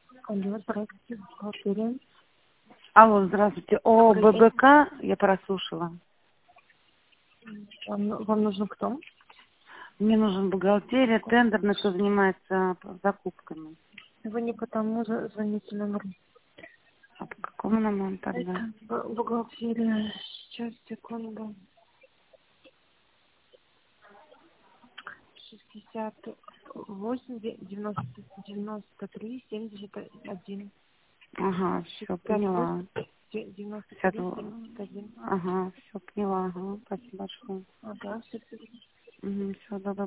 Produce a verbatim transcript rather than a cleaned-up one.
Алло, здравствуйте, бухгалтерия. Алло, здравствуйте. О Добрый день. ББК я прослушала. Вам, ну- вам нужен кто? Мне нужен бухгалтерия, тендерный, кто занимается закупками. Вы не потому за- звоните номеру. А по какому номеру тогда? Это бу- бухгалтерия. Сейчас, секунду. шестьдесят восемь девяносто девяносто три семьдесят один. Ага, все, шестьдесят поняла. восемь девяносто Сейчас, три семьдесят один. ага, все, поняла. Ага, спасибо большое. Ага, все. Угу, все, доброго.